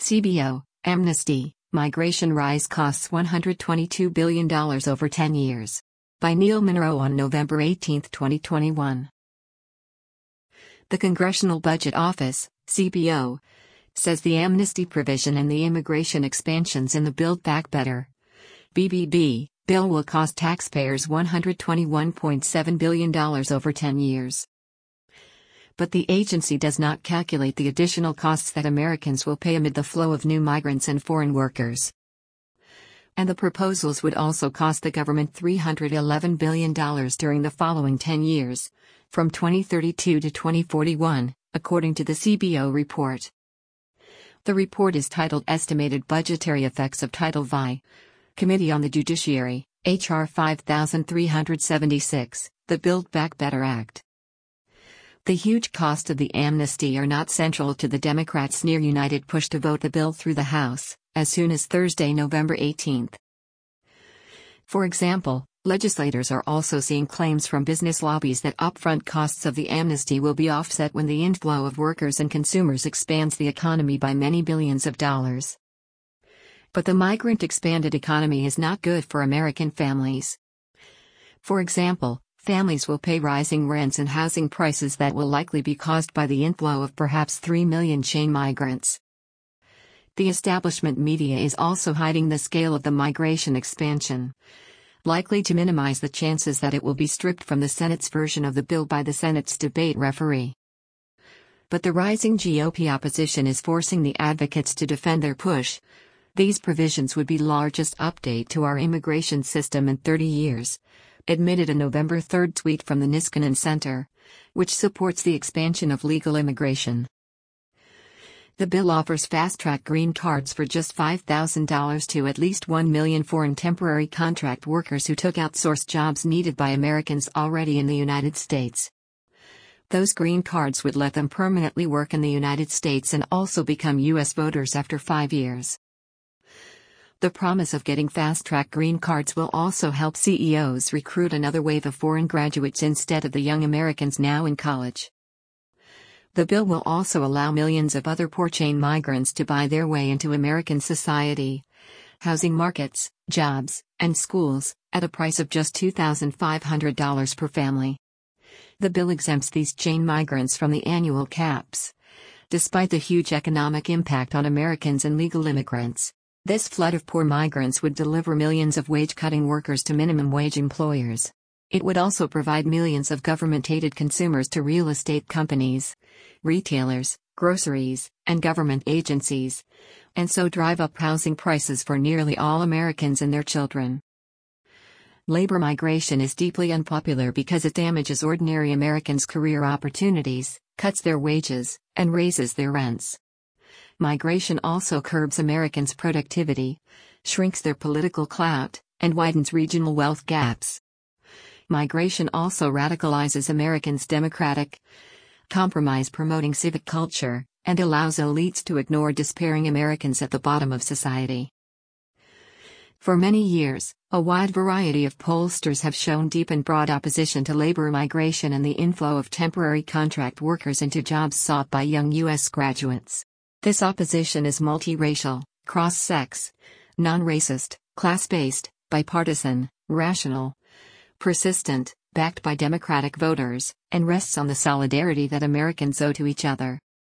CBO, Amnesty, Migration Rise Costs $122 billion over 10 years. By Neil Munro on November 18, 2021. The Congressional Budget Office, CBO, says the amnesty provision and the immigration expansions in the Build Back Better (BBB) bill will cost taxpayers $121.7 billion over 10 years. But the agency does not calculate the additional costs that Americans will pay amid the flow of new migrants and foreign workers. And the proposals would also cost the government $311 billion during the following 10 years, from 2032 to 2041, according to the CBO report. The report is titled Estimated Budgetary Effects of Title V. Committee on the Judiciary, H.R. 5376, the Build Back Better Act. The huge cost of the amnesty are not central to the Democrats' near-united push to vote the bill through the House, as soon as Thursday, November 18. For example, legislators are also seeing claims from business lobbies that upfront costs of the amnesty will be offset when the inflow of workers and consumers expands the economy by many billions of dollars. But the migrant-expanded economy is not good for American families. For example, families will pay rising rents and housing prices that will likely be caused by the inflow of perhaps 3 million chain migrants. The establishment media is also hiding the scale of the migration expansion, likely to minimize the chances that it will be stripped from the Senate's version of the bill by the Senate's debate referee. But the rising GOP opposition is forcing the advocates to defend their push. These provisions would be the largest update to our immigration system in 30 years. Admitted a November 3 tweet from the Niskanen Center, which supports the expansion of legal immigration. The bill offers fast-track green cards for just $5,000 to at least 1 million foreign temporary contract workers who took outsourced jobs needed by Americans already in the United States. Those green cards would let them permanently work in the United States and also become U.S. voters after 5 years. The promise of getting fast-track green cards will also help CEOs recruit another wave of foreign graduates instead of the young Americans now in college. The bill will also allow millions of other poor chain migrants to buy their way into American society, housing markets, jobs, and schools, at a price of just $2,500 per family. The bill exempts these chain migrants from the annual caps. Despite the huge economic impact on Americans and legal immigrants, this flood of poor migrants would deliver millions of wage-cutting workers to minimum-wage employers. It would also provide millions of government-aided consumers to real estate companies, retailers, groceries, and government agencies, and so drive up housing prices for nearly all Americans and their children. Labor migration is deeply unpopular because it damages ordinary Americans' career opportunities, cuts their wages, and raises their rents. Migration also curbs Americans' productivity, shrinks their political clout, and widens regional wealth gaps. Migration also radicalizes Americans' democratic compromise, promoting civic culture, and allows elites to ignore despairing Americans at the bottom of society. For many years, a wide variety of pollsters have shown deep and broad opposition to labor migration and the inflow of temporary contract workers into jobs sought by young U.S. graduates. This opposition is multiracial, cross-sex, non-racist, class-based, bipartisan, rational, persistent, backed by Democratic voters, and rests on the solidarity that Americans owe to each other.